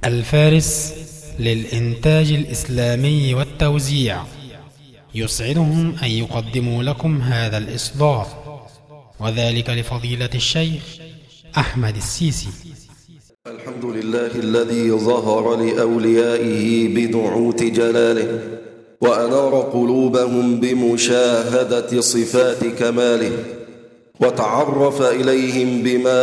الفارس للإنتاج الإسلامي والتوزيع يسعدهم أن يقدموا لكم هذا الإصدار، وذلك لفضيلة الشيخ أحمد السيسي. الحمد لله الذي ظهر لأوليائه بنعوت جلاله وأنار قلوبهم بمشاهدة صفات كماله، وتعرف إليهم بما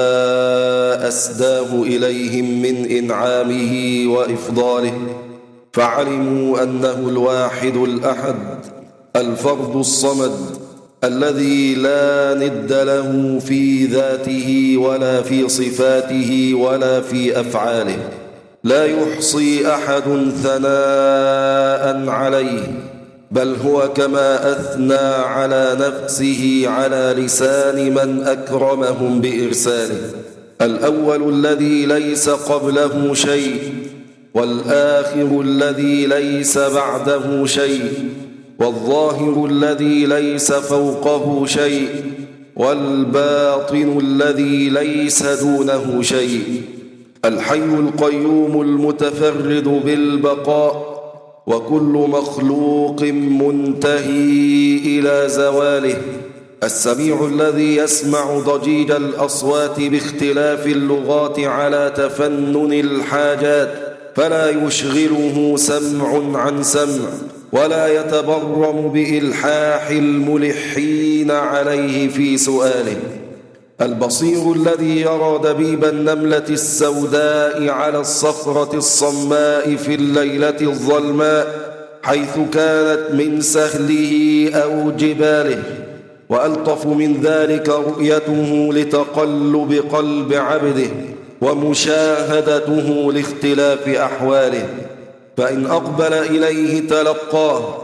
أسداه إليهم من إنعامه وإفضاله، فعلموا أنه الواحد الأحد الفرد الصمد الذي لا ند له في ذاته ولا في صفاته ولا في أفعاله، لا يحصي أحد ثناء عليه، بل هو كما أثنى على نفسه على لسان من أكرمهم بإرساله: الأول الذي ليس قبله شيء، والآخر الذي ليس بعده شيء، والظاهر الذي ليس فوقه شيء، والباطن الذي ليس دونه شيء، الحي القيوم المتفرد بالبقاء، وكل مخلوق منتهي إلى زواله، السميع الذي يسمع ضجيج الأصوات باختلاف اللغات على تفنن الحاجات، فلا يشغله سمع عن سمع، ولا يتبرم بإلحاح الملحين عليه في سؤاله، البصير الذي يرى دبيب النملة السوداء على الصخرة الصماء في الليلة الظلماء حيث كانت من سهله أو جباله، وألطف من ذلك رؤيته لتقلب قلب عبده ومشاهدته لاختلاف أحواله، فإن أقبل إليه تلقاه،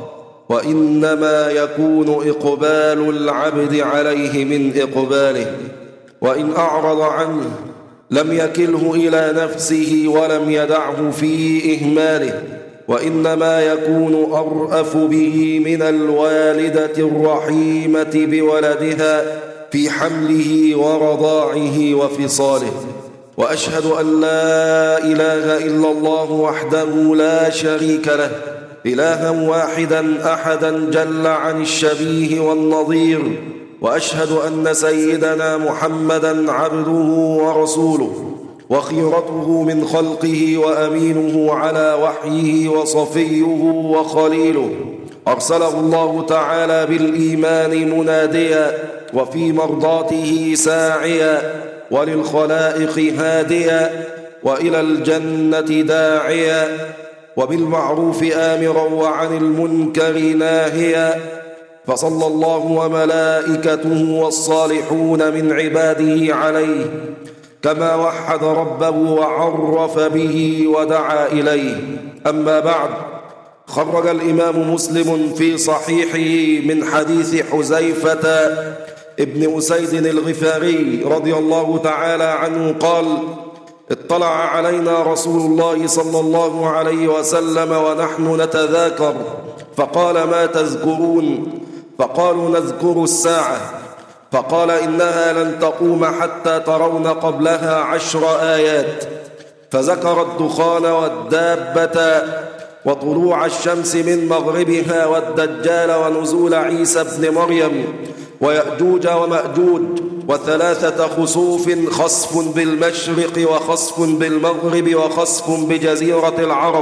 وإنما يكون إقبال العبد عليه من إقباله، وإن أعرض عنه لم يكله إلى نفسه ولم يدعه في إهماله، وإنما يكون أرأف به من الوالدة الرحيمة بولدها في حمله ورضاعه وفصاله. وأشهد أن لا إله إلا الله وحده لا شريك له، إلها واحدا أحدا جل عن الشبيه والنظير، وأشهد أن سيدنا محمدا عبده ورسوله وخيرته من خلقه وأمينه على وحيه وصفيه وخليله، أرسله الله تعالى بالإيمان مناديا وفي مرضاته ساعيا، وللخلائق هاديا، وإلى الجنة داعيا، وبالمعروف آمرا وعن المنكر ناهيا، فصلى الله وملائكته والصالحون من عباده عليه كما وحد ربه وعرف به ودعا إليه. أما بعد، خرج الإمام مسلم في صحيحه من حديث حذيفة ابن أسيد الغفاري رضي الله تعالى عنه قال: اطلع علينا رسول الله صلى الله عليه وسلم ونحن نتذاكر، فقال: ما تذكرون؟ فقالوا: نذكر الساعة. فقال: إنها لن تقوم حتى ترون قبلها 10 آيات، فذكر الدخان والدابة وطلوع الشمس من مغربها والدجال ونزول عيسى ابن مريم ويأجوج ومأجوج، وثلاثة خسوف: خسف بالمشرق وخسف بالمغرب وخسف بجزيرة العرب،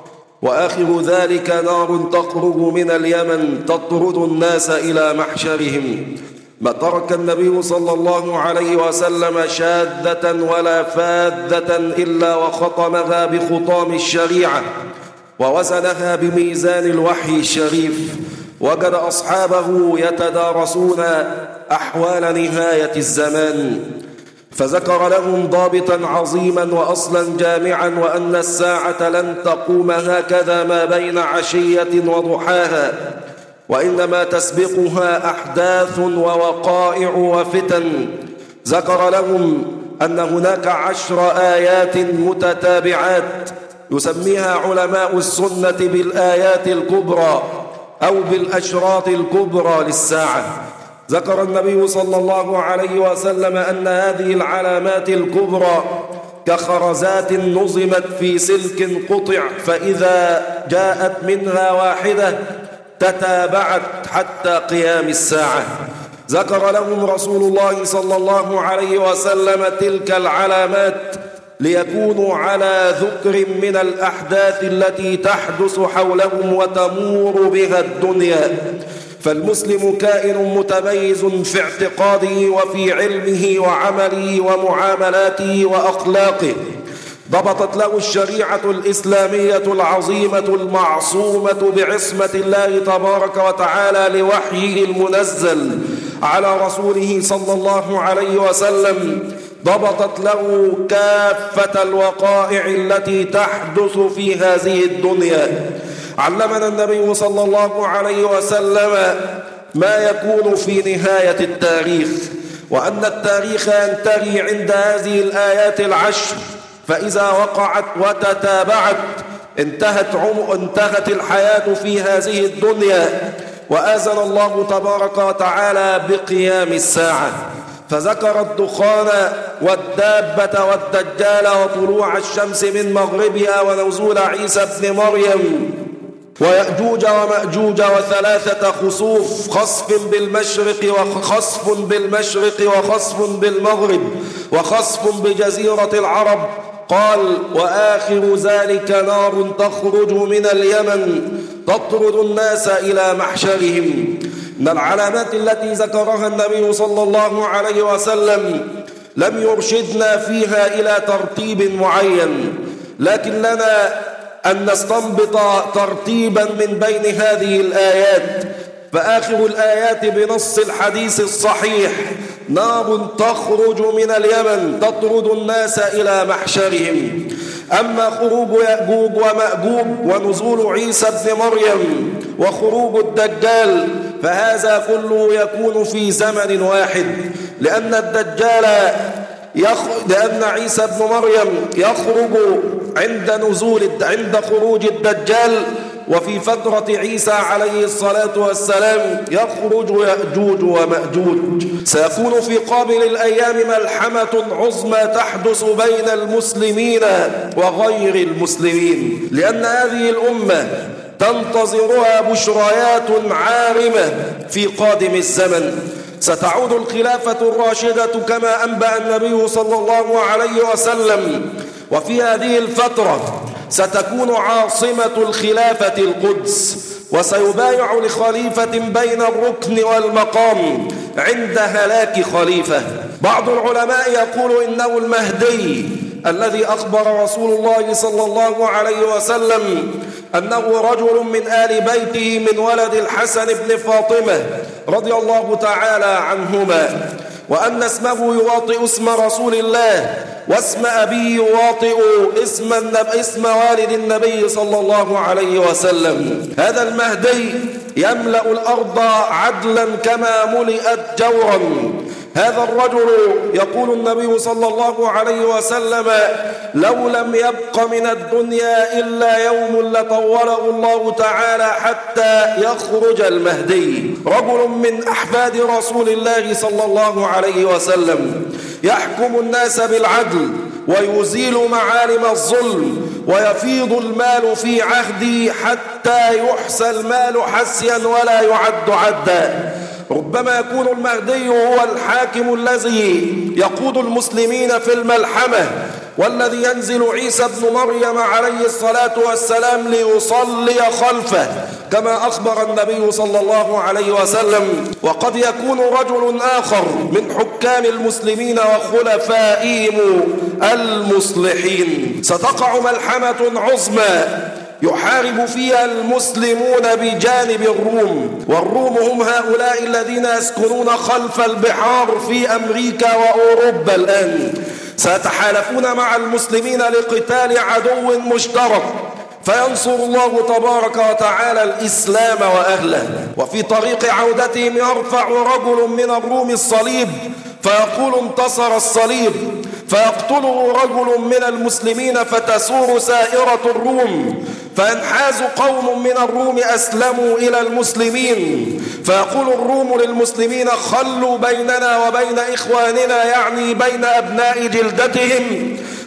وآخر ذلك نار تخرج من اليمن تطرد الناس إلى محشرهم. ما ترك النبي صلى الله عليه وسلم شاذة ولا فاذة إلا وخطمها بخطام الشريعة ووزنها بميزان الوحي الشريف، وجد أصحابه يتدارسون أحوال نهاية الزمان، فذكر لهم ضابطا عظيما وأصلا جامعا، وأن الساعة لن تقوم هكذا ما بين عشية وضحاها، وإنما تسبقها أحداث ووقائع وفتن. ذكر لهم أن هناك 10 آيات متتابعات يسميها علماء السنة بالآيات الكبرى أو بالأشراط الكبرى للساعة. ذكر النبي صلى الله عليه وسلم أن هذه العلامات الكبرى كخرزات نظمت في سلك قطع، فإذا جاءت منها واحدة تتابعت حتى قيام الساعة. ذكر لهم رسول الله صلى الله عليه وسلم تلك العلامات ليكونوا على ذكر من الأحداث التي تحدث حولهم وتمور بها الدنيا. فالمسلم كائن متميز في اعتقاده وفي علمه وعمله ومعاملاته وأخلاقه. ضبطت له الشريعة الإسلامية العظيمة المعصومة بعصمة الله تبارك وتعالى لوحيه المنزل على رسوله صلى الله عليه وسلم. ضبطت له كافة الوقائع التي تحدث في هذه الدنيا. علمنا النبي صلى الله عليه وسلم ما يكون في نهاية التاريخ، وأن التاريخ ينتهي عند هذه الآيات العشر، فإذا وقعت وتتابعت انتهت الحياة في هذه الدنيا، وآذن الله تبارك وتعالى بقيام الساعة. فذكر الدخان والدابة والدجال وطلوع الشمس من مغربها ونزول عيسى ابن مريم ويأجوج ومأجوج وثلاثة خسوف، خسف بالمشرق وخسف بالمشرق وخسف بالمغرب وخسف بجزيرة العرب. قال: وآخر ذلك نار تخرج من اليمن تطرد الناس إلى محشرهم. من العلامات التي ذكرها النبي صلى الله عليه وسلم لم يرشدنا فيها إلى ترتيب معين، لكن لنا أن نستنبط ترتيبا من بين هذه الآيات. فآخر الآيات بنص الحديث الصحيح: نار تخرج من اليمن تطرد الناس إلى محشرهم. أما خروج يأجوج ومأجوج ونزول عيسى ابن مريم وخروج الدجال فهذا كله يكون في زمن واحد، لأن عيسى ابن مريم يخرج عند خروج الدجال، وفي فترة عيسى عليه الصلاة والسلام يخرج يأجوج ومأجوج. سيكون في قابل الأيام ملحمة عظمى تحدث بين المسلمين وغير المسلمين، لأن هذه الأمة تنتظرها بشريات عارمة في قادم الزمن. ستعود الخلافة الراشدة كما أنبأ النبي صلى الله عليه وسلم، وفي هذه الفترة ستكون عاصمة الخلافة القدس، وسيبايع لخليفة بين الركن والمقام عند هلاك خليفة. بعض العلماء يقول إنه المهدي الذي أخبر رسول الله صلى الله عليه وسلم أنه رجل من آل بيته من ولد الحسن بن فاطمة رضي الله تعالى عنهما، وأن اسمه يواطئ اسم رسول الله، واسم أبيه يواطئ اسم والد النبي صلى الله عليه وسلم. هذا المهدي يملأ الأرض عدلا كما ملئت جورا. هذا الرجل يقول النبي صلى الله عليه وسلم: لو لم يبق من الدنيا إلا يوم لطوله الله تعالى حتى يخرج المهدي. رجل من أحفاد رسول الله صلى الله عليه وسلم يحكم الناس بالعدل ويزيل معالم الظلم ويفيض المال في عهده حتى يحسى المال حسيا ولا يعد عدا. ربما يكون المهدي هو الحاكم الذي يقود المسلمين في الملحمة، والذي ينزل عيسى ابن مريم عليه الصلاة والسلام ليصلي خلفه كما أخبر النبي صلى الله عليه وسلم. وقد يكون رجل آخر من حكام المسلمين وخلفائهم المصلحين. ستقع ملحمة عظمى يحارب فيها المسلمون بجانب الروم، والروم هم هؤلاء الذين يسكنون خلف البحار في أمريكا وأوروبا الآن. سيتحالفون مع المسلمين لقتال عدو مشترك، فينصر الله تبارك وتعالى الإسلام وأهله. وفي طريق عودتهم يرفع رجل من الروم الصليب فيقول: انتصر الصليب، فيقتله رجل من المسلمين فتسور سائرة الروم، فينحاز قوم من الروم أسلموا إلى المسلمين، فيقول الروم للمسلمين: خلوا بيننا وبين إخواننا، يعني بين أبناء جلدتهم،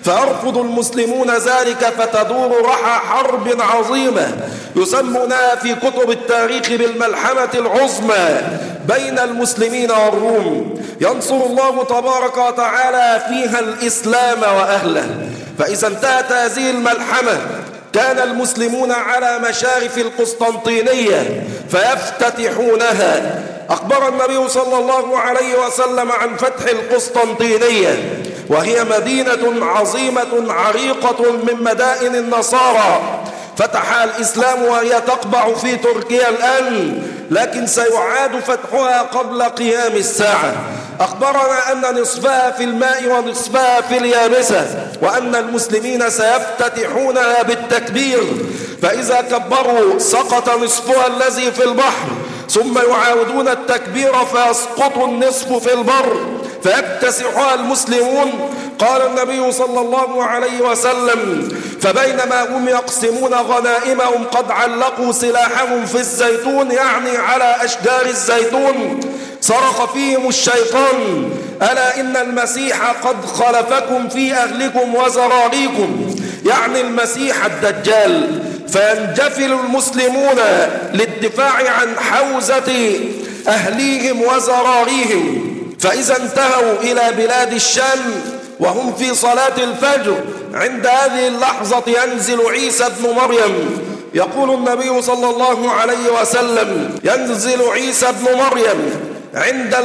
فيرفض المسلمون ذلك فتدور رحى حرب عظيمة يسمونها في كتب التاريخ بالملحمة العظمى بين المسلمين والروم، ينصر الله تبارك وتعالى فيها الإسلام وأهله. فإذا انتهت هذه الملحمة كان المسلمون على مشارف القسطنطينية فيفتتحونها. أخبر النبي صلى الله عليه وسلم عن فتح القسطنطينية، وهي مدينة عظيمة عريقة من مدائن النصارى، فتحها الإسلام وهي تقبع في تركيا الآن، لكن سيعاد فتحها قبل قيام الساعة. أخبرنا أن نصفها في الماء ونصفها في اليابسة، وأن المسلمين سيفتتحونها بالتكبير، فإذا كبروا سقط نصفها الذي في البحر، ثم يعاودون التكبير فيسقط النصف في البر فيكتسحها المسلمون. قال النبي صلى الله عليه وسلم: فبينما هم يقسمون غنائمهم قد علقوا سلاحهم في الزيتون، يعني على أشجار الزيتون، صرخ فيهم الشيطان: ألا إن المسيح قد خلفكم في أهلكم وزراريكم، يعني المسيح الدجال. فينجفل المسلمون للدفاع عن حوزة أهليهم وزراريهم. فإذا انتهوا إلى بلاد الشام وهم في صلاة الفجر، عند هذه اللحظة ينزل عيسى ابن مريم. يقول النبي صلى الله عليه وسلم: ينزل عيسى ابن مريم عند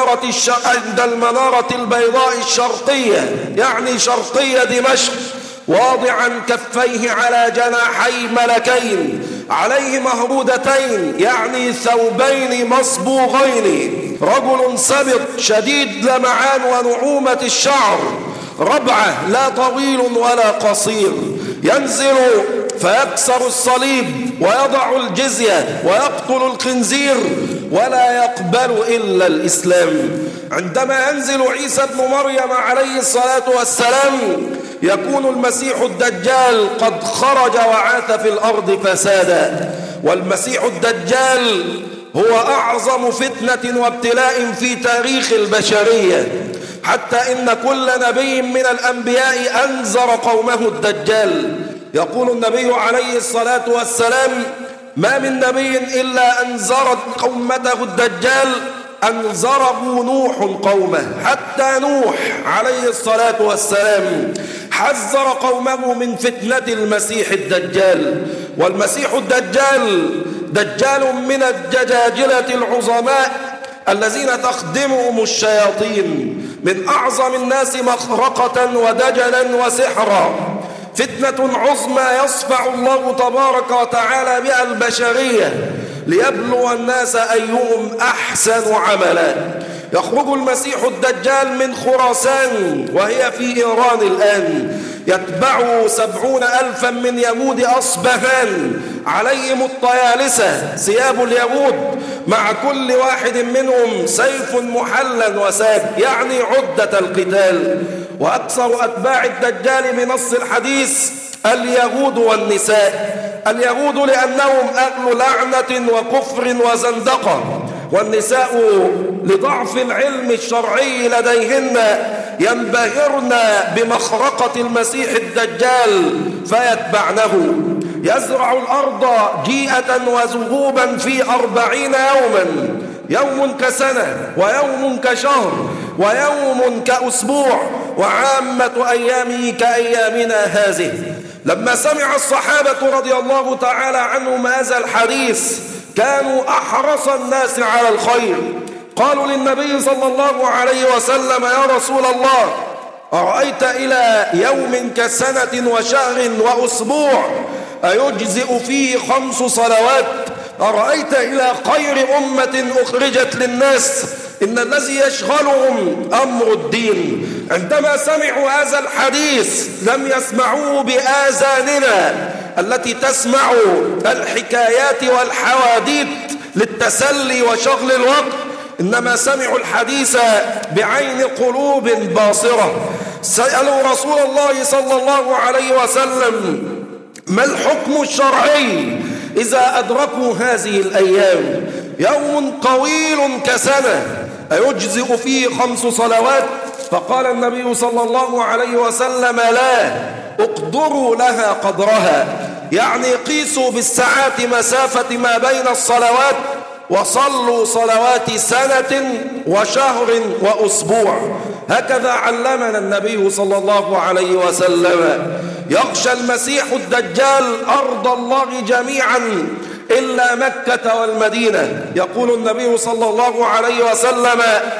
المنارة البيضاء الشرقية، يعني شرقية دمشق، واضعا كفيه على جناحي ملكين عليه مهرودتين، يعني ثوبين مصبوغين، رجل سبط شديد لمعان ونعومة الشعر، ربعة لا طويل ولا قصير، ينزل فيكسر الصليب ويضع الجزية ويقتل الخنزير ولا يقبل إلا الإسلام. عندما ينزل عيسى ابن مريم عليه الصلاة والسلام يكون المسيح الدجال قد خرج وعاث في الأرض فسادا. والمسيح الدجال هو أعظم فتنة وابتلاء في تاريخ البشرية، حتى إن كل نبي من الأنبياء أنذر قومه الدجال. يقول النبي عليه الصلاة والسلام: ما من نبي إلا أنذر قومته الدجال، أنذره نوح قومه، حتى نوح عليه الصلاة والسلام حذر قومه من فتنة المسيح الدجال. والمسيح الدجال دجال من الدجاجلة العظماء الذين تخدمهم الشياطين، من أعظم الناس مخرقة ودجلا وسحرا، فتنة عظمى يصفع الله تبارك وتعالى بها البشرية ليبلو الناس أيهم أحسن عملا. يخرج المسيح الدجال من خراسان وهي في إيران الآن، يتبعه 70,000 من يهود أصبهان، عليهم الطيالسة ثياب اليهود، مع كل واحد منهم سيف محلى وساج، يعني عدة القتال. وأكثر أتباع الدجال بنص الحديث اليهود والنساء. اليهود لأنهم أهل لعنة وكفر وزندقة، والنساء لضعف العلم الشرعي لديهن ينبهرن بمخرقة المسيح الدجال فيتبعنه. يزرع الأرض جيئة وزهوبا في 40 يوما، يوم كسنة ويوم كشهر ويوم كأسبوع، وعامة أيامه كأيامنا هذه. لما سمع الصحابة رضي الله تعالى عنهم هذا الحديث كانوا أحرص الناس على الخير. قالوا للنبي صلى الله عليه وسلم: يا رسول الله، أرأيت إلى يوم كسنة وشهر وأسبوع أيجزئ فيه 5 صلوات؟ أرأيت إلى خير أمة أخرجت للناس إن الذي يشغلهم أمر الدين. عندما سمعوا هذا الحديث لم يسمعوه بآذاننا التي تسمع الحكايات والحواديت للتسلي وشغل الوقت، إنما سمعوا الحديث بعين قلوب باصرة. سألوا رسول الله صلى الله عليه وسلم: ما الحكم الشرعي إذا أدركوا هذه الأيام؟ يوم طويل كسنة أيجزئ فيه 5 صلوات؟ فقال النبي صلى الله عليه وسلم لا، اقدروا لها قدرها، يعني قيسوا بالساعات مسافة ما بين الصلوات وصلوا صلوات سنة وشهر وأسبوع. هكذا علمنا النبي صلى الله عليه وسلم. يغشى المسيح الدجال أرض الله جميعا إلا مكة والمدينة. يقول النبي صلى الله عليه وسلم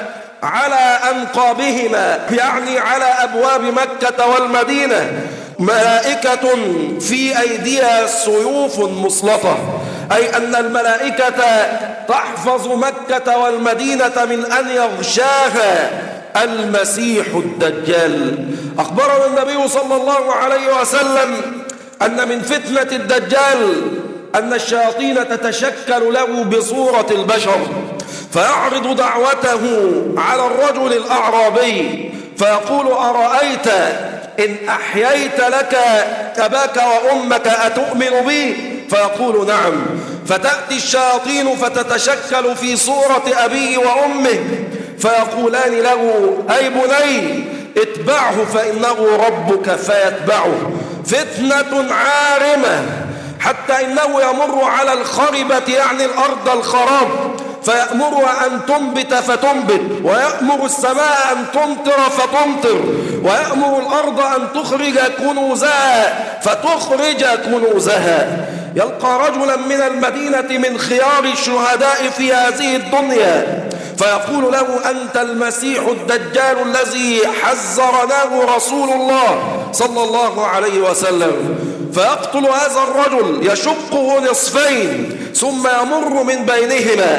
على أنقابهما، يعني على أبواب مكة والمدينة، ملائكة في أيديها سيوف مسلطة، أي أن الملائكة تحفظ مكة والمدينة من أن يغشاها المسيح الدجال. أخبرنا النبي صلى الله عليه وسلم أن من فتنة الدجال أن الشياطين تتشكل له بصورة البشر، فيعرض دعوته على الرجل الأعرابي فيقول أرأيت إن أحييت لك أباك وأمك أتؤمن بي؟ فيقول نعم. فتأتي الشياطين فتتشكل في صورة أبيه وأمه فيقولان له أي بني اتبعه فإنه ربك، فيتبعه. فتنة عارمة حتى إنه يمر على الخربة، يعني الأرض الخراب، فيأمرها أن تنبت فتنبت، ويأمر السماء أن تمطر فتمطر، ويأمر الأرض أن تخرج كنوزها فتخرج كنوزها. يلقى رجلا من المدينة من خيار الشهداء في هذه الدنيا فيقول له أنت المسيح الدجال الذي حذرناه رسول الله صلى الله عليه وسلم. فيقتل هذا الرجل، يشقه نصفين، ثم يمر من بينهما،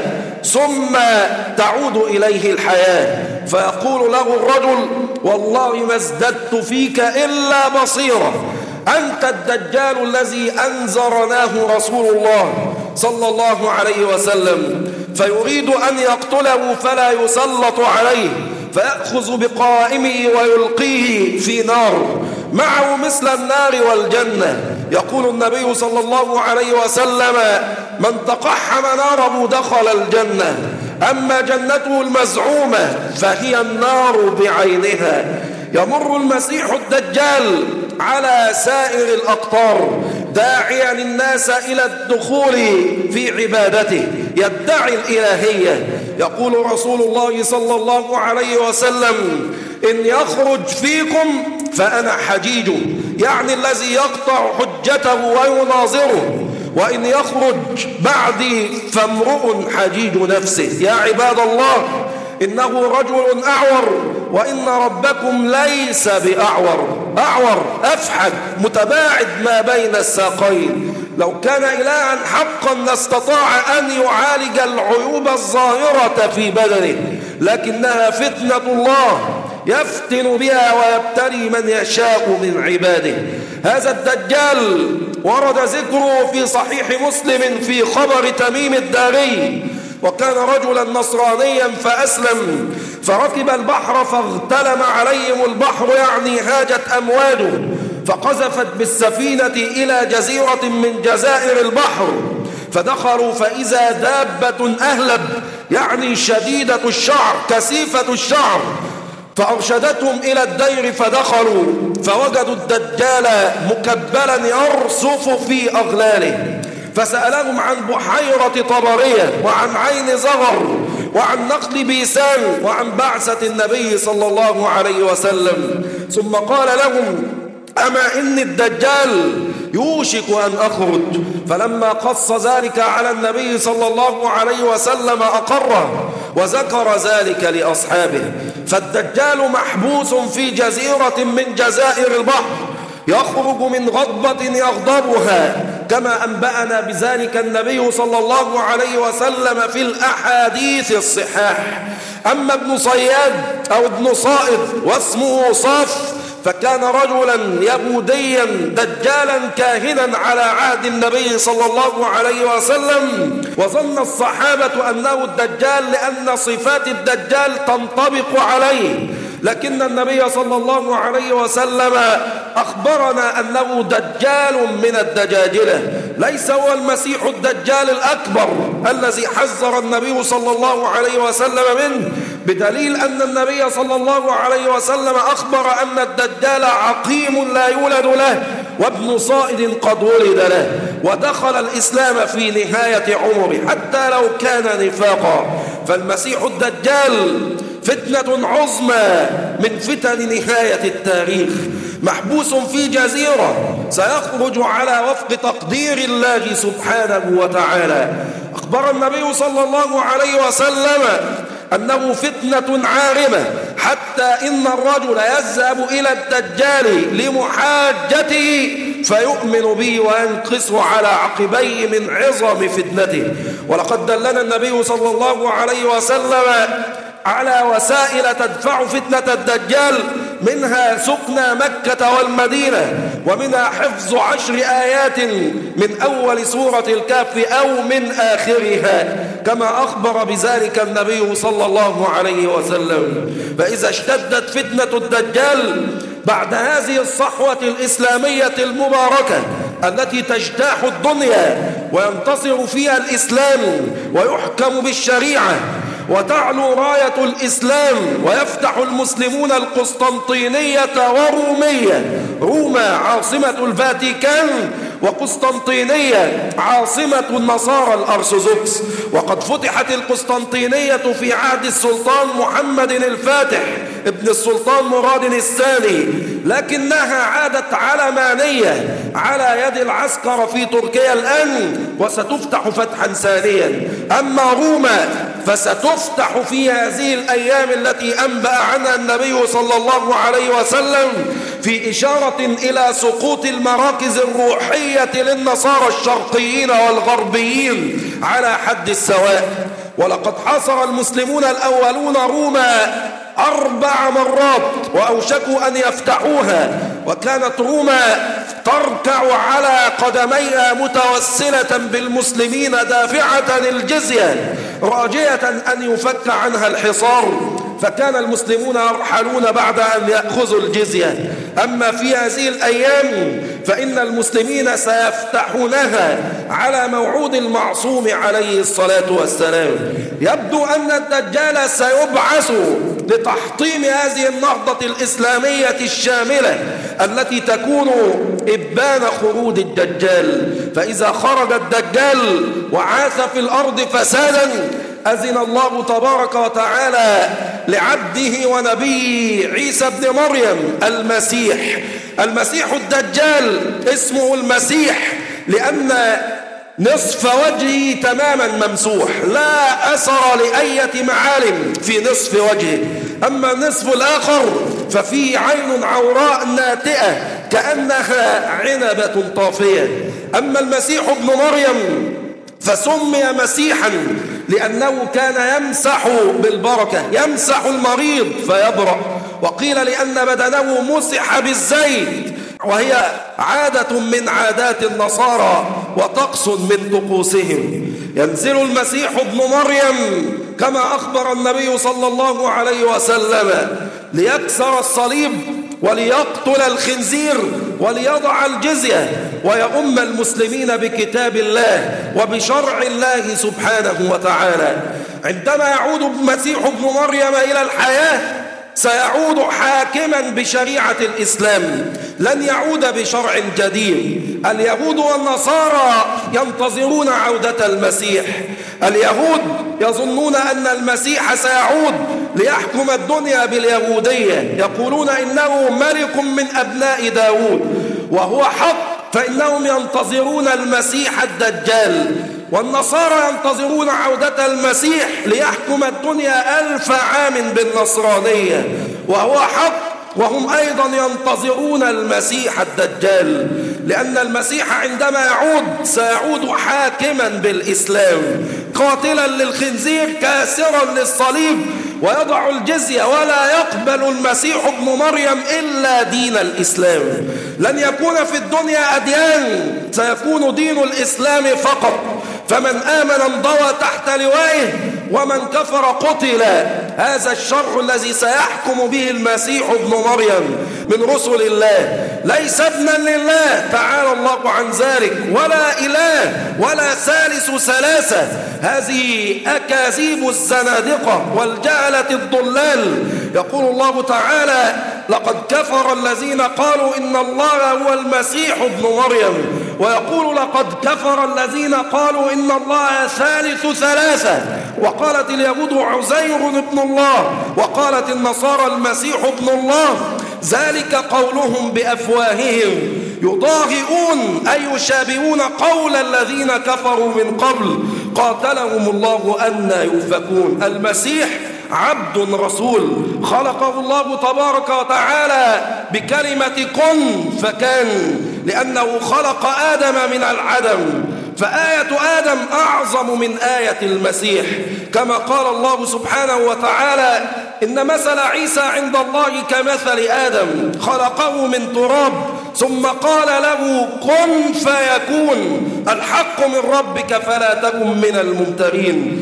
ثم تعود إليه الحياة. فيقول له الرجل والله ما ازددت فيك إلا بصيرة، أنت الدجال الذي أنذرناه رسول الله صلى الله عليه وسلم. فيريد أن يقتله فلا يسلط عليه، فيأخذ بقائمه ويلقيه في نار معه مثل النار والجنة. يقول النبي صلى الله عليه وسلم من تقحم ناره دخل الجنة، أما جنته المزعومة فهي النار بعينها. يمر المسيح الدجال على سائر الأقطار داعيا الناس إلى الدخول في عبادته، يدعي الإلهية. يقول رسول الله صلى الله عليه وسلم إن يخرج فيكم فأنا حجيجه، يعني الذي يقطع حجته ويناظره، وإن يخرج بعدي فامرؤ حجيج نفسه. يا عباد الله إنه رجل أعور، وإن ربكم ليس بأعور، أعور أفحج متباعد ما بين الساقين. لو كان إلها حقا لاستطاع أن يعالج العيوب الظاهرة في بدنه، لكنها فتنة الله يفتن بها ويبتلي من يشاء من عباده. هذا الدجال ورد ذكره في صحيح مسلم في خبر تميم الداري، وكان رجلا نصرانيا فأسلم، فركب البحر فاغتلم عليهم البحر، يعني هاجت أمواجه، فقذفت بالسفينة إلى جزيرة من جزائر البحر، فدخلوا فإذا دابة أهلب، يعني شديدة الشعر كثيفة الشعر، فأرشدتهم إلى الدير فدخلوا فوجدوا الدجال مكبلا يرصف في أغلاله، فسألهم عن بحيرة طبرية وعن عين زغر وعن نقل بيسان وعن بعثة النبي صلى الله عليه وسلم. ثم قال لهم أما إن الدجال يوشك أن أخرج، فلما قص ذلك على النبي صلى الله عليه وسلم أقره وذكر ذلك لأصحابه. فالدجال محبوس في جزيرة من جزائر البحر، يخرج من غضبة يغضبها، كما أنبأنا بذلك النبي صلى الله عليه وسلم في الأحاديث الصحاح. أما ابن صياد أو ابن صائد واسمه صاف فكان رجلا يهوديا دجالا كاهنا على عهد النبي صلى الله عليه وسلم، وظن الصحابة أنه الدجال لأن صفات الدجال تنطبق عليه، لكن النبي صلى الله عليه وسلم أخبرنا أنه دجال من الدجاجلة، ليس هو المسيح الدجال الأكبر الذي حذر النبي صلى الله عليه وسلم منه، بدليل أن النبي صلى الله عليه وسلم أخبر أن الدجال عقيم لا يولد له وابن صائد قد ولد له، ودخل الإسلام في نهاية عمره حتى لو كان نفاقا. فالمسيح الدجال فتنة عظمى من فتن نهاية التاريخ، محبوس في جزيرة سيخرج على وفق تقدير الله سبحانه وتعالى. أخبر النبي صلى الله عليه وسلم أنه فتنة عارمة، حتى إن الرجل يذهب إلى الدجال لمحاجته فيؤمن به وينقص على عقبيه من عظم فتنته. ولقد دلنا النبي صلى الله عليه وسلم على وسائل تدفع فتنة الدجال، منها سكنى مكة والمدينة، ومنها حفظ 10 آيات من أول سورة الكهف أو من آخرها، كما أخبر بذلك النبي صلى الله عليه وسلم. فإذا اشتدت فتنة الدجال بعد هذه الصحوة الإسلامية المباركة التي تجتاح الدنيا وينتصر فيها الإسلام ويحكم بالشريعة وتعلو راية الإسلام ويفتح المسلمون القسطنطينية ورومية، روما عاصمة الفاتيكان وقسطنطينية عاصمة النصارى الأرثوذكس. وقد فتحت القسطنطينية في عهد السلطان محمد الفاتح ابن السلطان مراد الثاني، لكنها عادت علمانية على يد العسكر في تركيا الآن، وستفتح فتحا ثانيا. أما روما فستفتح في هذه الأيام التي أنبأ عنها النبي صلى الله عليه وسلم في إشارة إلى سقوط المراكز الروحية للنصارى الشرقيين والغربيين على حد السواء. ولقد حاصر المسلمون الأولون روما 4 مرات وأوشكوا أن يفتحوها، وكانت روما تركع على قدميها متوسلة بالمسلمين دافعة الجزية راجية أن يفك عنها الحصار، فكان المسلمون يرحلون بعد أن يأخذوا الجزية. أما في هذه الأيام فإن المسلمين سيفتحونها على موعود المعصوم عليه الصلاة والسلام. يبدو أن الدجال سيبعث لتحطيم هذه النهضة الإسلامية الشاملة التي تكون إبان خروج الدجال. فإذا خرج الدجال وعاث في الأرض فسادا أذن الله تبارك وتعالى لعبده ونبيه عيسى بن مريم المسيح الدجال. اسمه المسيح لأن نصف وجهه تماما ممسوح، لا أثر لأية معالم في نصف وجهه، أما النصف الآخر ففيه عين عوراء ناتئة كأنها عنبة طافية. أما المسيح ابن مريم فسمي مسيحا لأنه كان يمسح بالبركة، يمسح المريض فيبرأ، وقيل لأن بدنه مسح بالزيت، وهي عادة من عادات النصارى وطقس من طقوسهم. ينزل المسيح ابن مريم كما أخبر النبي صلى الله عليه وسلم ليكسر الصليب وليقتل الخنزير وليضع الجزية ويؤم المسلمين بكتاب الله وبشرع الله سبحانه وتعالى. عندما يعود المسيح ابن مريم إلى الحياة سيعود حاكما بشريعة الإسلام، لن يعود بشرع جديد. اليهود والنصارى ينتظرون عودة المسيح. اليهود يظنون أن المسيح سيعود ليحكم الدنيا باليهودية، يقولون إنه ملك من أبناء داود، وهو حق، فإنهم ينتظرون المسيح الدجال. والنصارى ينتظرون عودة المسيح ليحكم الدنيا 1000 عام بالنصرانية، وهو حق، وهم أيضا ينتظرون المسيح الدجال، لأن المسيح عندما يعود سيعود حاكما بالإسلام، قاتلا للخنزير كاسرا للصليب ويضع الجزية، ولا يقبل المسيح ابن مريم إلا دين الإسلام. لن يكون في الدنيا أديان، سيكون دين الإسلام فقط. فمن آمن انضوى تحت لوائه ومن كفر قتل هذا الشرع الذي سيحكم به المسيح ابن مريم من رسل الله ليس ابنا لله تعالى الله عن ذلك، ولا إله ولا ثالث ثلاثة. هذه أكاذيب الزنادقة والجهلة الضلال. يقول الله تعالى: لقد كفر الذين قالوا إن الله هو المسيح ابن مريم، ويقول: لقد كفر الذين قالوا إن الله ثالث ثلاثة. وقالت اليهود عزير ابن الله، وقالت النصارى المسيح ابن الله. ذلك قولهم بأفواههم يضاهئون أي يشابهون قول الذين كفروا من قبل قاتلهم الله أنى يؤفكون. المسيح عبد رسول خلقه الله تبارك وتعالى بكلمة كن فكان، لأنه خلق آدم من العدم، فآية آدم أعظم من آية المسيح، كما قال الله سبحانه وتعالى: إن مثل عيسى عند الله كمثل آدم خلقه من تراب ثم قال له كن فيكون. الحق من ربك فلا تكن من الممترين.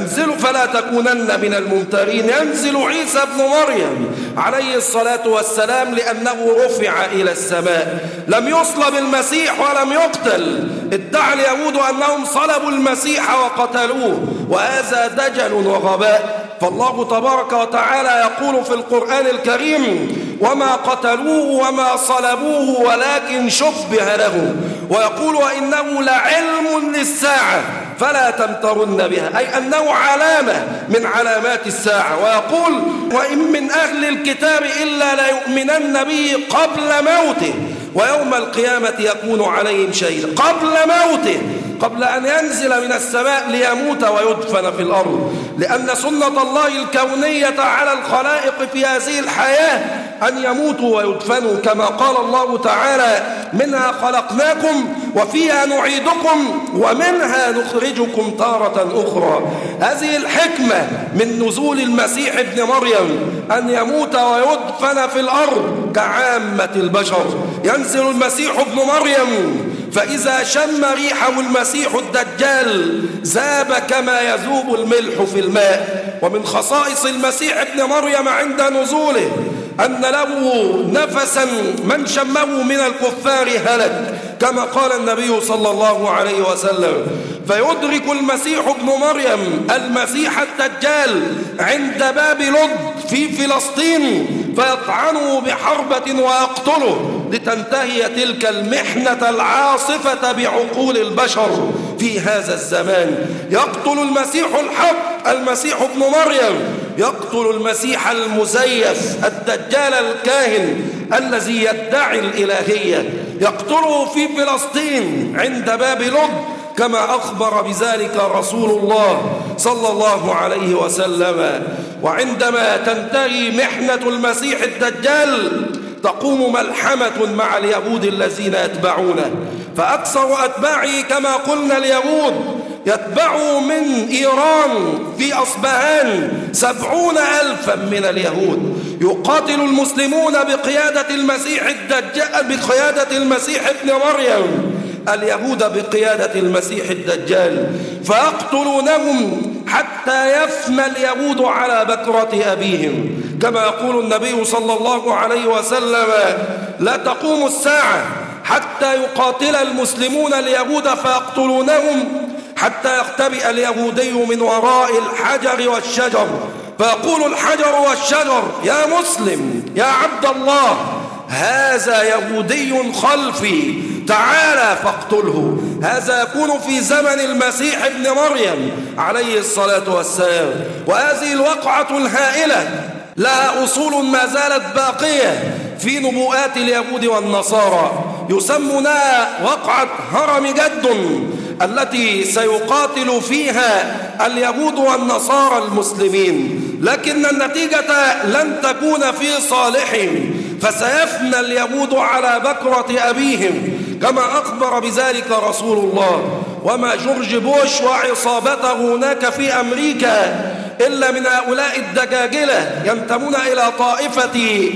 فلا تكونن من الممترين. ينزل عيسى ابن مريم عليه الصلاة والسلام لأنه رفع إلى السماء، لم يصلب المسيح ولم يقتل. ادعى اليهود أنهم صلبوا المسيح وقتلوه، وهذا دجل وغباء. فالله تبارك وتعالى يقول في القرآن الكريم: وما قتلوه وما صلبوه ولكن شبه له. ويقول: وإنه لعلم للساعة فلا تمترن بها، أي أنه علامة من علامات الساعة. ويقول: وإن من أهل الكتاب إلا ليؤمنن به قبل موته ويوم القيامة يكون عليهم شهيدا. قبل موته، قبل أن ينزل من السماء ليموت ويدفن في الأرض، لأن سنة الله الكونية على الخلائق في هذه الحياة أن يموتوا ويدفنوا، كما قال الله تعالى: منها خلقناكم وفيها نعيدكم ومنها نخرجكم تارة أخرى. هذه الحكمة من نزول المسيح ابن مريم، أن يموت ويدفن في الأرض كعامة البشر. ينزل المسيح ابن مريم، فإذا شم ريحه المسيح الدجال ذاب كما يذوب الملح في الماء. ومن خصائص المسيح ابن مريم عند نزوله أن له نفسا من شمه من الكفار هلك، كما قال النبي صلى الله عليه وسلم: فيدرك المسيح ابن مريم المسيح الدجال عند باب لد في فلسطين فيطعنه بحربة ويقتله، لتنتهي تلك المحنة العاصفة بعقول البشر في هذا الزمان. يقتل المسيح الحق المسيح ابن مريم، يقتل المسيح المزيف الدجال الكاهن الذي يدعي الإلهية، يقتله في فلسطين عند باب لد، كما أخبر بذلك رسول الله صلى الله عليه وسلم. وعندما تنتهي محنة المسيح الدجال تقوم ملحمة مع اليهود الذين يتبعونه، فأكثر أتباعه كما قلنا اليهود يتبعوا من إيران في أصبهان 70,000 من اليهود. يقاتل المسلمون بقيادة المسيح الدجال، بقيادة المسيح ابن مريم، اليهود بقيادة المسيح الدجال، فيقتلونهم حتى يفنى اليهود على بكرة أبيهم، كما يقول النبي صلى الله عليه وسلم: لا تقوم الساعة حتى يقاتل المسلمون اليهود فيقتلونهم حتى يختبئ اليهودي من وراء الحجر والشجر، فيقول الحجر والشجر: يا مسلم يا عبد الله، هذا يهودي خلفي، تعالى فاقتله. هذا يكون في زمن المسيح ابن مريم عليه الصلاة والسلام. وهذه الوقعة الهائلة لها أصول ما زالت باقية في نبوءات اليهود والنصارى، يسمونها وقعة هرم جد، التي سيقاتل فيها اليهود والنصارى المسلمين، لكن النتيجة لن تكون في صالحهم، فسيفنى اليهود على بكرة أبيهم، كما أخبر بذلك رسول الله. وما جورج بوش وعصابته هناك في أمريكا إلا من هؤلاء الدجاجلة ينتمون إلى طائفة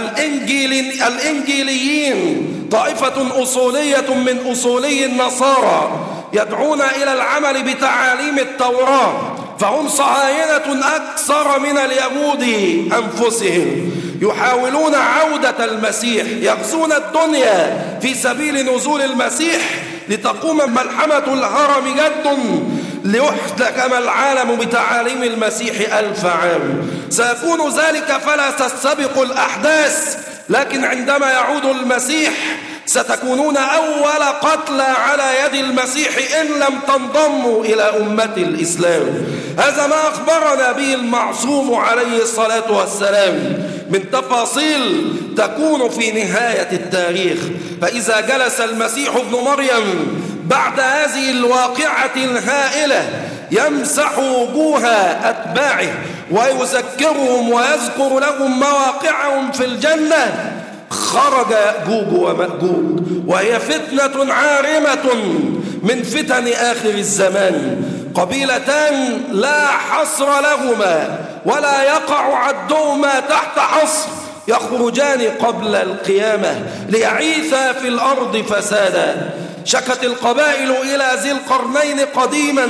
الإنجيليين، طائفة أصولية من أصولي النصارى، يدعون إلى العمل بتعاليم التوراة، فهم صهاينة أكثر من اليهود أنفسهم، يحاولون عودة المسيح، يغزون الدنيا في سبيل نزول المسيح لتقوم ملحمة الهرم جد ليحتكم العالم بتعاليم المسيح 1000 عام. سيكون ذلك فلا تستبق الأحداث، لكن عندما يعود المسيح ستكونون أول قتلى على يد المسيح إن لم تنضموا إلى أمة الإسلام. هذا ما أخبرنا به المعصوم عليه الصلاة والسلام من تفاصيل تكون في نهاية التاريخ. فإذا جلس المسيح ابن مريم بعد هذه الواقعة الهائلة يمسح وجوه أتباعه ويذكرهم ويذكر لهم مواقعهم في الجنة، خرج يأجوج ومأجوج، وهي فتنة عارمة من فتن آخر الزمان، قبيلتان لا حصر لهما ولا يقع عدهما تحت حصر، يخرجان قبل القيامة ليعيثا في الأرض فسادا. شكت القبائل إلى ذي القرنين قديما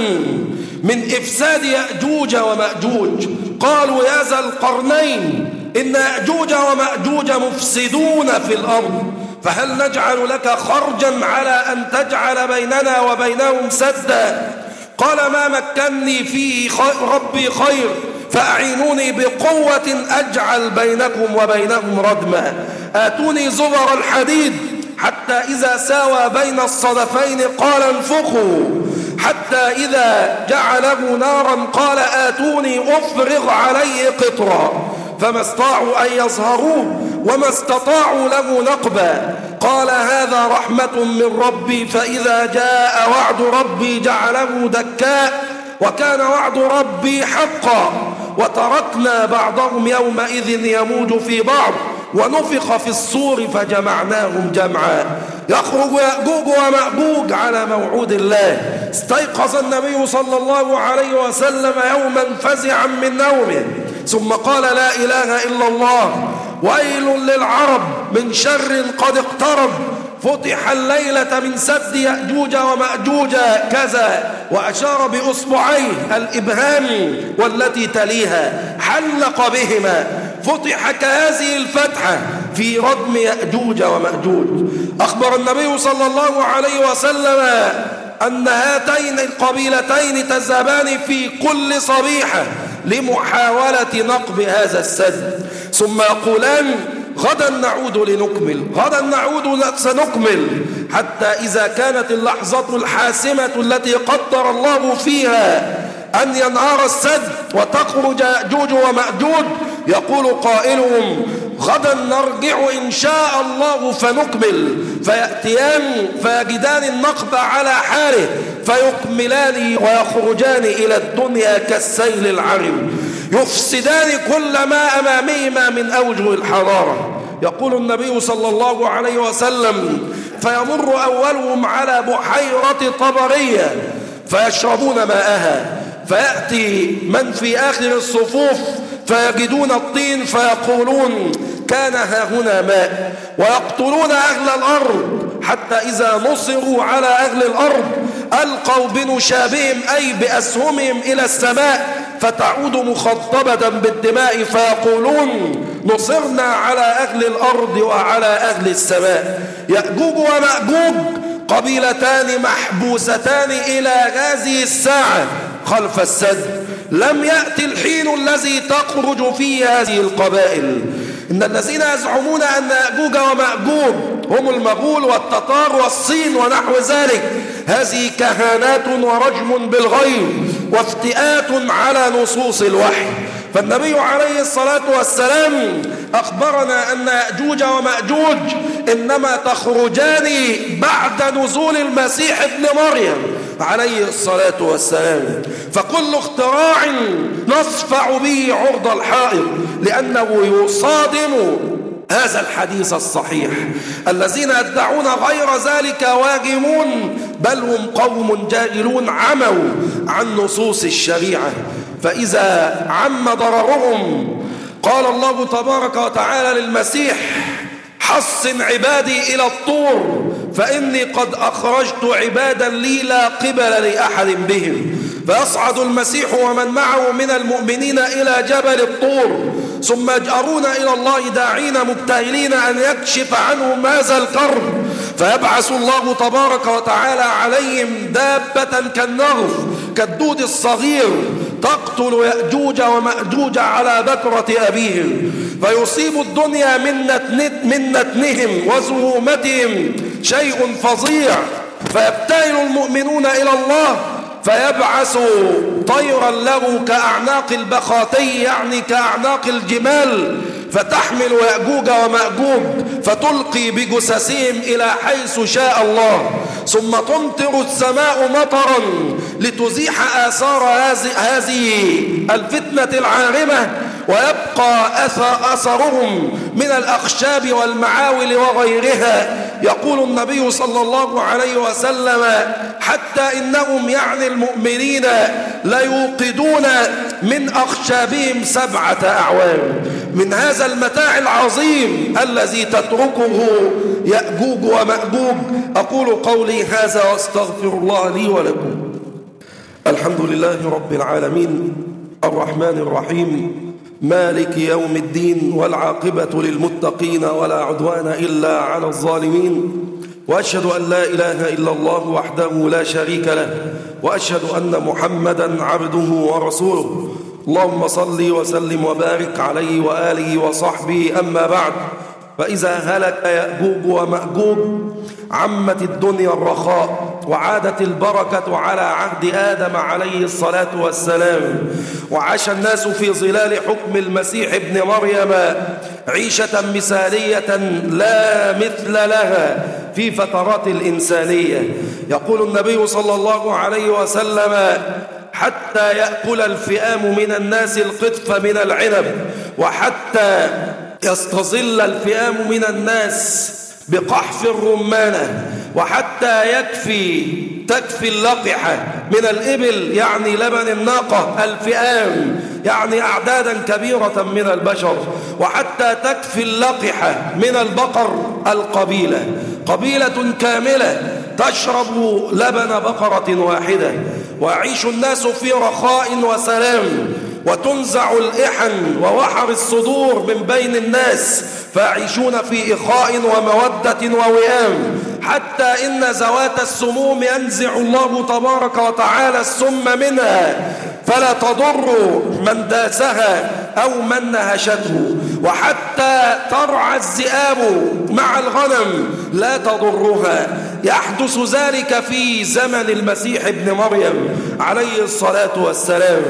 من إفساد يأجوج ومأجوج، قالوا يا ذا القرنين إن يأجوج ومأجوج مفسدون في الأرض، فهل نجعل لك خرجا على أن تجعل بيننا وبينهم سدا؟ قال ما مكنني فيه ربي خير فأعينوني بقوة أجعل بينكم وبينهم ردما، آتوني زبر الحديد حتى إذا ساوى بين الصدفين قال انفخوا، حتى إذا جعله نارا قال آتوني أفرغ عليه قطرا، فما استطاعوا أن يظهروه وما استطاعوا له نقبا. قال هذا رحمة من ربي فإذا جاء وعد ربي جعله دكاء وكان وعد ربي حقا، وتركنا بعضهم يومئذ يموج في بعض ونفخ في الصور فجمعناهم جمعا. يخرج يأجوج ومأجوج على موعود الله. استيقظ النبي صلى الله عليه وسلم يوما فزعا من نومه ثم قال لا إله إلا الله، ويل للعرب من شر قد اقترب، فتح الليلة من سد يأجوج ومأجوج كذا، وأشار بأصبعيه الإبهام والتي تليها حلق بهما، فتح كهذه الفتحة في ردم يأجوج ومأجوج. أخبر النبي صلى الله عليه وسلم أن هاتين القبيلتين تذهبان في كل صبيحة لمحاولة نقب هذا السد، ثم يقولان غدا نعود لنكمل، غدا نعود سنكمل، حتى إذا كانت اللحظة الحاسمة التي قدر الله فيها أن ينهار السد وتخرج يأجوج ومأجوج، يقول قائلهم غدا نرجع إن شاء الله فنكمل، فيأتيان فيجدان النقب على حاله فيكملان ويخرجان إلى الدنيا كالسيل العرم، يفسدان كل ما أمامهما من أوجه الحرارة. يقول النبي صلى الله عليه وسلم فيمر أولهم على بحيرة طبرية فيشربون ماءها، فيأتي من في آخر الصفوف فيجدون الطين فيقولون كان هاهنا ماء، ويقتلون أهل الأرض حتى إذا نصروا على أهل الأرض ألقوا بنشابهم أي بأسهمهم إلى السماء فتعود مخضبة بالدماء فيقولون نصرنا على أهل الأرض وعلى أهل السماء. يأجوج ومأجوج قبيلتان محبوستان إلى هذه الساعة خلف السد، لم يأتي الحين الذي تخرج فيه هذه القبائل. إن الذين يزعمون أن يأجوج ومأجوج هم المغول والتتار والصين ونحو ذلك، هذه كهانات ورجم بالغيب وافتئات على نصوص الوحي. فالنبي عليه الصلاة والسلام أخبرنا أن يأجوج ومأجوج إنما تخرجان بعد نزول المسيح ابن مريم عليه الصلاة والسلام، فكل اختراع نصفع به عرض الحائط لأنه يصادم هذا الحديث الصحيح. الذين يدعون غير ذلك واجمون، بل هم قوم جاهلون عموا عن نصوص الشريعة. فإذا عم ضررهم قال الله تبارك وتعالى للمسيح حصن عبادي إلى الطور فإني قد أخرجت عبادا لي لا قبل لأحد بهم. فيصعد المسيح ومن معه من المؤمنين إلى جبل الطور، ثم يجأرون إلى الله داعين مبتهلين أن يكشف عنهم هذا الكرب، فيبعث الله تبارك وتعالى عليهم دابة كالنغف كالدود الصغير تقتل يأجوج ومأجوج على بكرة أبيهم، فيصيب الدنيا من نتنهم وزهومتهم شيء فظيع، فيبتهل المؤمنون إلى الله فيبعث طيرا له كأعناق البخاتي، يعني كأعناق الجمال، فتحمل يأجوج ومأجوج فتلقي بجثثهم إلى حيث شاء الله، ثم تمطر السماء مطرا لتزيح آثار هذه الفتنة العارمة، ويبقى أثرهم من الأخشاب والمعاول وغيرها. يقول النبي صلى الله عليه وسلم حتى إنهم يعني المؤمنين ليوقدون من أخشابهم 7 أعوام من هذا المتاع العظيم الذي تتركه يأجوج ومأجوج. أقول قولي هذا واستغفر الله لي ولكم. الحمد لله رب العالمين الرحمن الرحيم مالك يوم الدين، والعاقبة للمتقين ولا عدوان إلا على الظالمين، وأشهد أن لا إله إلا الله وحده لا شريك له، وأشهد أن محمدا عبده ورسوله. اللهم صل وسلم وبارك عليه وآله وصحبه. أما بعد، فإذا هلك يأجوج ومأجوج عمت الدنيا الرخاء، وعادت البركة على عهد آدم عليه الصلاة والسلام، وعاش الناس في ظلال حكم المسيح ابن مريم عيشة مثالية لا مثل لها في فترات الإنسانية. يقول النبي صلى الله عليه وسلم حتى يأكل الفئام من الناس القطف من العنب، وحتى يستظل الفئام من الناس بقحف الرمانة، وحتى تكفي اللقحة من الإبل يعني لبن الناقة الفئام يعني أعدادا كبيرة من البشر، وحتى تكفي اللقحة من البقر قبيلة كاملة تشرب لبن بقرة واحدة، ويعيش الناس في رخاء وسلام، وتنزع الإحن ووحر الصدور من بين الناس، فيعيشون في إخاء ومودة ووئام، حتى إن ذوات السموم ينزع الله تبارك وتعالى السم منها فلا تضر من داسها أو من نهشته، وحتى ترعى الذئاب مع الغنم لا تضرها. يحدث ذلك في زمن المسيح ابن مريم عليه الصلاة والسلام.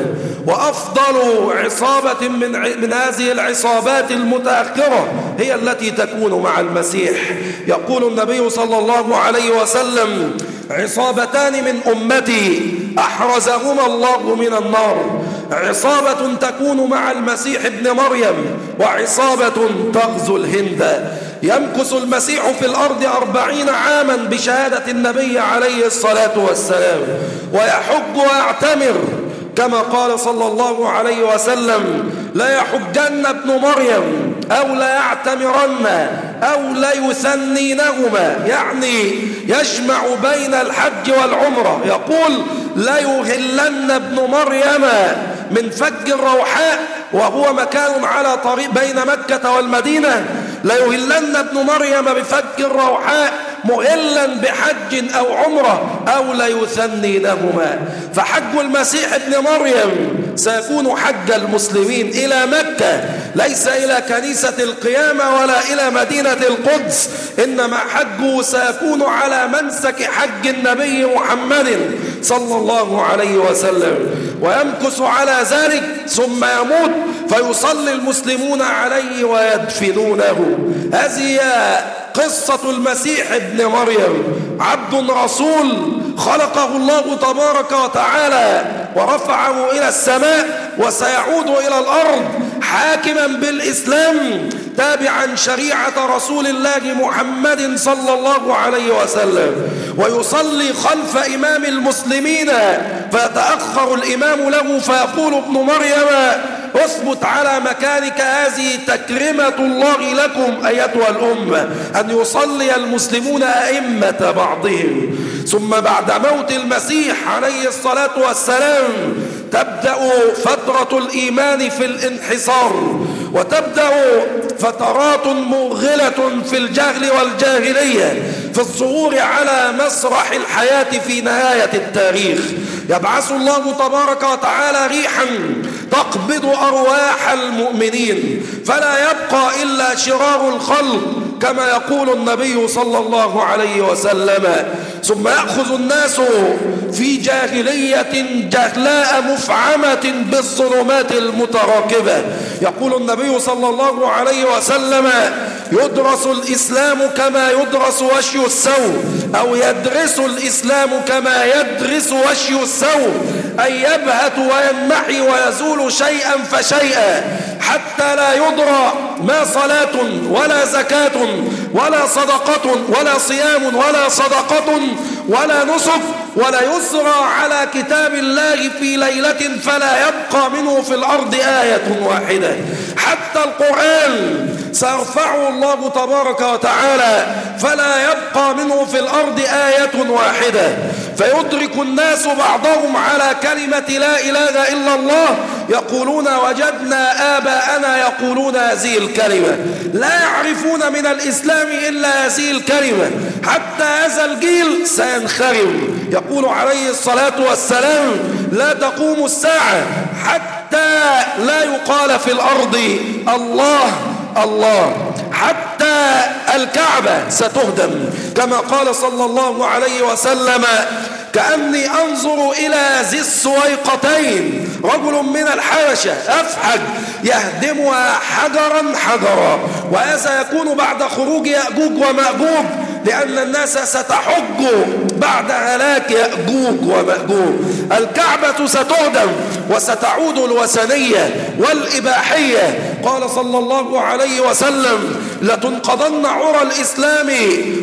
وأفضل عصابة من هذه العصابات المتأخرة هي التي تكون مع المسيح. يقول النبي صلى الله عليه وسلم عصابتان من أمتي أحرزهما الله من النار، عصابة تكون مع المسيح ابن مريم، وعصابة تغزو الهند. يمكث المسيح في الأرض 40 عاما بشهادة النبي عليه الصلاة والسلام، ويحج ويعتمر كما قال صلى الله عليه وسلم لا يحجن ابن مريم أو لا يعتمرن أو لا يثنينهما، يعني يجمع بين الحج والعمرة. يقول لا يهلن ابن مريم من فج الروحاء، وهو مكان على طريق بين مكة والمدينة، لا يهلن ابن مريم بفج الروحاء مهلا بحج أو عمرة أو لا يثنينهما. فحج المسيح ابن مريم سيكون حج المسلمين إلى مكة، ليس إلى كنيسة القيامة ولا إلى مدينة القدس، إنما حجه سيكون على منسك حج النبي محمد صلى الله عليه وسلم، ويمكث على ذلك ثم يموت فيصلي المسلمون عليه ويدفنونه. هذه قصة المسيح ابن مريم، عبد رسول خلقه الله تبارك وتعالى ورفعه إلى السماء، وسيعود إلى الأرض حاكما بالإسلام تابعا شريعة رسول الله محمد صلى الله عليه وسلم، ويصلي خلف إمام المسلمين، فيتأخر الإمام له فيقول ابن مريم اثبت على مكانك، هذه تكرمة الله لكم أيتها الأمة، أن يصلي المسلمون أئمة بعضهم. ثم بعد موت المسيح عليه الصلاة والسلام تبدأ فترة الإيمان في الانحصار، وتبدأ فترات موغلة في الجهل والجاهلية في الظهور على مسرح الحياة في نهاية التاريخ. يبعث الله تبارك وتعالى ريحا تقبض أرواح المؤمنين، فلا يبقى إلا شرار الخلق كما يقول النبي صلى الله عليه وسلم. ثم يأخذ الناس في جاهلية جهلاء مفعمة بالظلمات المتراكبة. يقول النبي صلى الله عليه وسلم: يدرس الإسلام كما يدرس وشي الثوب، أو يدرس الإسلام كما يدرس وشي الثوب، أي يبهت وينمحي ويزول شيئا فشيئا حتى لا يدرى ما صلاة ولا زكاة ولا صدقة ولا صيام ولا صدقة ولا نسك ولا يسرى على كتاب الله في ليلة فلا يبقى منه في الأرض آية واحدة. حتى القرآن سيرفعه الله تبارك وتعالى فلا يبقى منه في الأرض آية واحدة، فيدرك الناس بعضهم على كلمة لا إله إلا الله يقولون وجدنا آباءنا يقولون هذه الكلمة، لا يعرفون من الإسلام إلا هذه الكلمة، حتى هذا الجيل سينخرم. يقول عليه الصلاة والسلام: لا تقوم الساعة حتى لا يقال في الأرض الله الله، حتى الكعبة ستهدم، كما قال صلى الله عليه وسلم: كأني أنظر إلى ذي السويقتين، رجل من الحبشة أفحج يهدمها حجرا حجرا. وهذا يكون بعد خروج يأجوج ومأجوج، لأن الناس ستحج بعد هلاك يأجوج ومأجوج. الكعبة ستهدم وستعود الوثنية والإباحية. قال صلى الله عليه وسلم: لتنقضن عرى الإسلام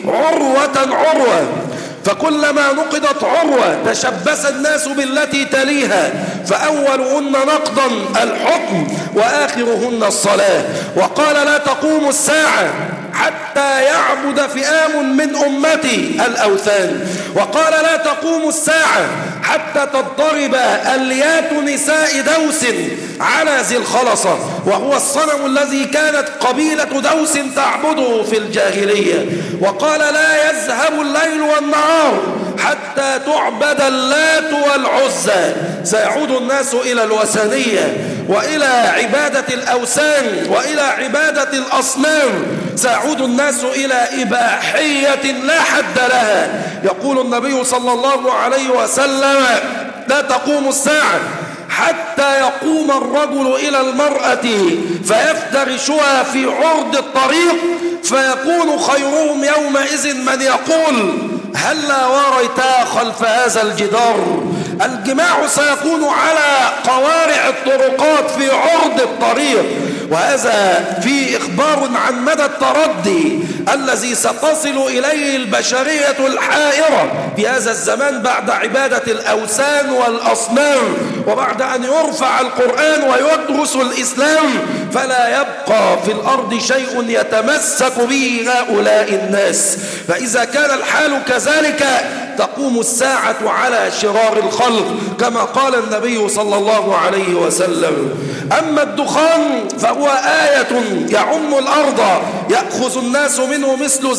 عروة عروة، فكلما نقضت عروة تشبث الناس بالتي تليها، فأولهن نقضا الحكم وآخرهن الصلاة. وقال: لا تقوم الساعة حتى يعبد فئام من أمتي الأوثان. وقال: لا تقوم الساعة حتى تضطرب أليات نساء دوس على ذي الخلصة، وهو الصنم الذي كانت قبيلة دوس تعبده في الجاهلية. وقال: لا يذهب الليل والنهار حتى تعبد اللات والعزى. سيعود الناس إلى الوثنية وإلى عبادة الأوثان وإلى عبادة الأصنام، سيعود الناس إلى إباحية لا حد لها. يقول النبي صلى الله عليه وسلم: لا تقوم الساعة حتى يقوم الرجل إلى المرأة فيفترشها في عرض الطريق، فيكون خيرهم يومئذ من يقول: هلا وريتها خلف هذا الجدار. الجماع سيكون على قوارع الطرقات في عرض الطريق. وهذا في إخبار عن مدى التردي الذي ستصل إليه البشرية الحائرة في هذا الزمان بعد عبادة الأوثان والأصنام، وبعد أن يرفع القرآن ويدرس الإسلام، فلا يبقى في الأرض شيء يتمسك به هؤلاء الناس. فإذا كان الحال كذلك تقوم الساعة على شرار الخلق كما قال النبي صلى الله عليه وسلم. أما الدخان فهو آية يعم الأرض، يأخذ الناس منه مثل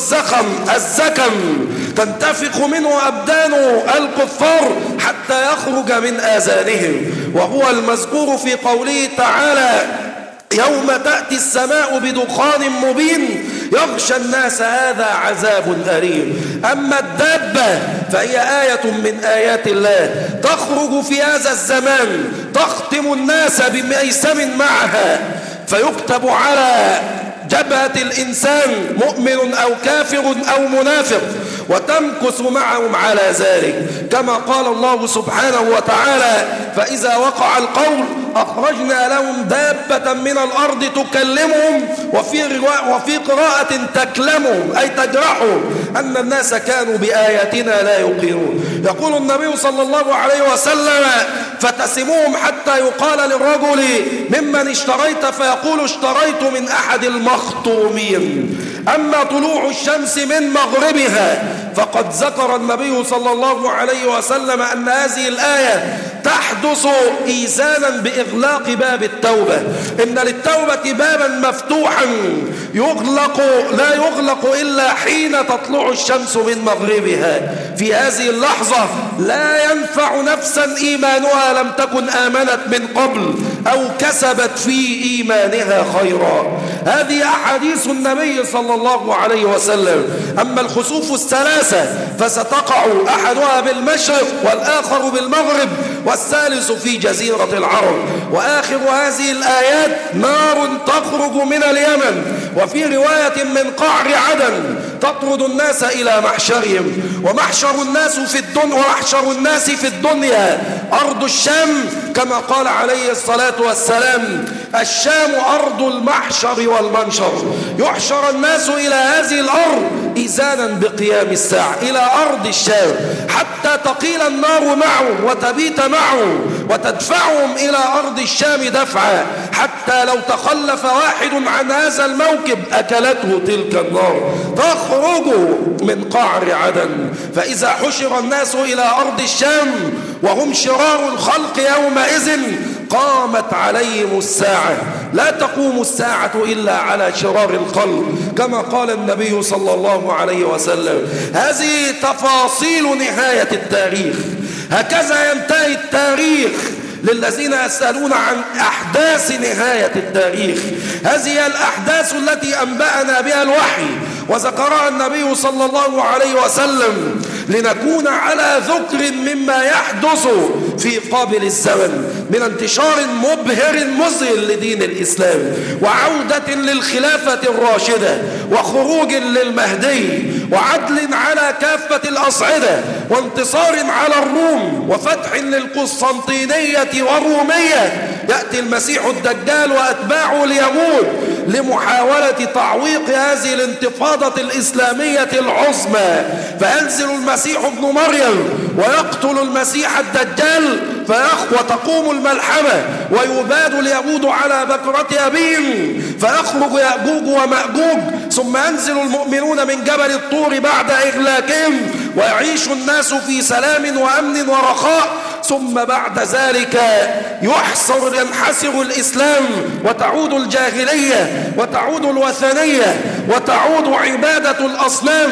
الزكم، تنتفخ منه أبدان الكفار حتى يخرج من آذانهم، وهو المذكور في قوله تعالى: يوم تأتي السماء بدخان مبين يغشى الناس هذا عذاب أليم. أما الدابة فهي آية من آيات الله تخرج في هذا الزمان تختم الناس بميسم معها، فيكتب على جبهة الإنسان مؤمن أو كافر أو منافق، وتمكث معهم على ذلك، كما قال الله سبحانه وتعالى: فإذا وقع القول أخرجنا لهم دابة من الأرض تكلمهم، وفي قراءة تكلمهم أي تجرحهم أن الناس كانوا بآياتنا لا يوقنون. يقول النبي صلى الله عليه وسلم: فتسمهم حتى يقال للرجل ممن اشتريت فيقول اشتريت من أحد المخطومين. أما طلوع الشمس من مغربها فقد ذكر النبي صلى الله عليه وسلم أن هذه الآية تحدث إيذانا بإغلاق باب التوبة. إن للتوبة بابا مفتوحا لا يغلق إلا حين تطلع الشمس من مغربها. في هذه اللحظة لا ينفع نفسا إيمانها لم تكن آمنت من قبل أو كسبت في إيمانها خيرا. هذه أحاديث النبي صلى الله عليه وسلم. أما الخسوف الثلاثة فستقع أحدها بالمشرق والآخر بالمغرب والثالث في جزيرة العرب. وآخر هذه الآيات نار تخرج من اليمن، وفي رواية من قعر عدن تطرد الناس إلى محشرهم. ومحشر الناس في الدنيا أرض الشام، كما قال عليه الصلاة والسلام الشام أرض المحشر والمنشر. يحشر الناس إلى هذه الأرض إذانا بقيام الساعة إلى أرض الشام حتى تقيل النار معهم وتبيت معهم وتدفعهم إلى أرض الشام دفعا، حتى لو تخلف واحد عن هذا الموكب أكلته تلك النار تخرج من قعر عدن. فإذا حشر الناس إلى أرض الشام وهم شرار الخلق يومئذ قامت عليهم الساعة. لا تقوم الساعة إلا على شرار الخلق، كما قال النبي صلى الله عليه وسلم. هذه تفاصيل نهاية التاريخ. هكذا ينتهي التاريخ للذين يسألون عن أحداث نهاية التاريخ. هذه الأحداث التي أنبأنا بها الوحي وذكرها النبي صلى الله عليه وسلم لنكون على ذكر مما يحدث في قابل الزمن من انتشار مبهر مذهل لدين الإسلام، وعودة للخلافة الراشدة، وخروج للمهدي، وعدل على كافة الأصعدة، وانتصار على الروم، وفتح للقسطنطينية والرومية. يأتي المسيح الدجال وأتباعه اليهود لمحاولة تعويق هذه الانتفاضة الإسلامية العظمى، فينزل المسيح ابن مريم ويقتل المسيح الدجال وتقوم الملحمة ويباد اليهود على بكرة أبيهم، فيخرج يأجوج ومأجوج، ثم ينزل المؤمنون من جبل الطور بعد إغلاقهم ويعيش الناس في سلام وأمن ورخاء. ثم بعد ذلك ينحسر الإسلام وتعود الجاهلية وتعود الوثنية وتعود عبادة الأصنام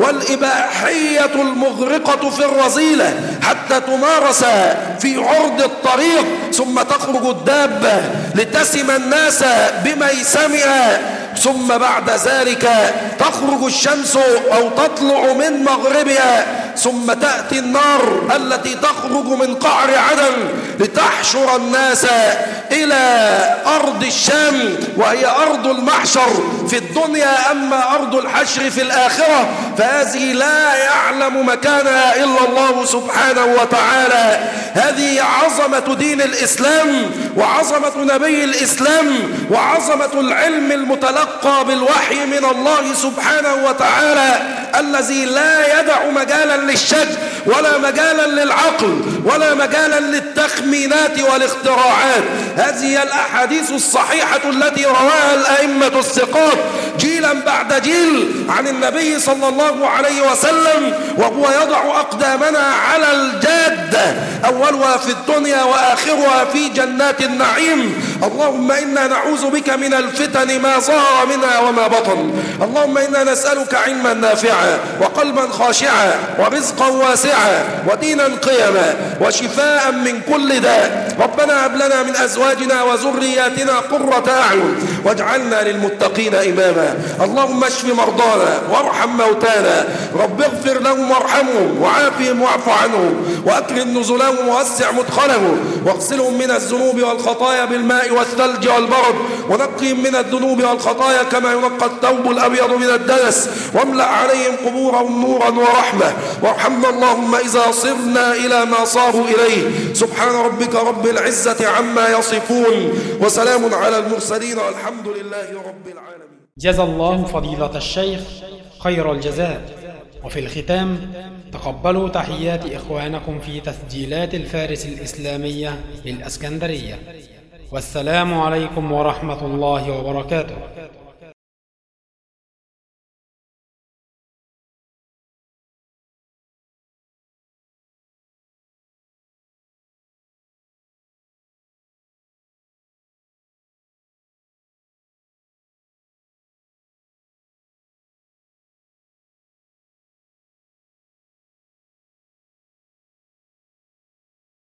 والإباحية المغرقة في الرذيلة حتى تمارس في عرض الطريق، ثم تخرج الدابة لتسم الناس بميسمها، ثم بعد ذلك تخرج الشمس أو تطلع من مغربها، ثم تأتي النار التي تخرج من قعر عدن لتحشر الناس إلى أرض الشام، وهي أرض المحشر في الدنيا. أما أرض الحشر في الآخرة فهذه لا يعلم مكانها إلا الله سبحانه وتعالى. هذه عظمة دين الإسلام وعظمة نبي الإسلام وعظمة العلم المتلقى بالوحي من الله سبحانه وتعالى، الذي لا يدع مجالا للشك ولا مجالا للعقل ولا مجالا للتخمينات والاختراعات. هذه الأحاديث الصحيحة التي رواها الأئمة الثقات جيلا بعد جيل عن النبي صلى الله عليه وسلم، وهو يضع أقدامنا على الجادة، أولها في الدنيا وآخرها في جنات النعيم. اللهم إنا نعوذ بك من الفتن ما ظهر منها وما بطن. اللهم إنا نسألك علما نافعا وقلبا خاشعا ورزقا واسعا ودينا قيما وشفاء من كل داء. ربنا هب لنا من أزواجنا وذرياتنا قرة أعين واجعلنا للمتقين إماما. اللهم اشف مرضانا وارحم موتانا، رب اغفر لهم وارحمهم وعافهم واعف عنهم واكرم نزلهم ووسع مدخلهم واغسلهم من الذنوب والخطايا بالماء والثلج والبرد، ونقهم من الذنوب والخطايا كما ينقى الثوب الأبيض من الدنس، واملأ عليهم قبورهم نورا ورحمة. وارحمنا اللهم إذا صرنا إلى ما صاروا إليه. سبحان ربك رب العزة عما يصفون وسلام على المرسلين والحمد لله رب العالمين. جزى الله فضيلة الشيخ خير الجزاء. وفي الختام تقبلوا تحيات إخوانكم في تسجيلات الفارس الإسلامية للإسكندرية. والسلام عليكم ورحمة الله وبركاته.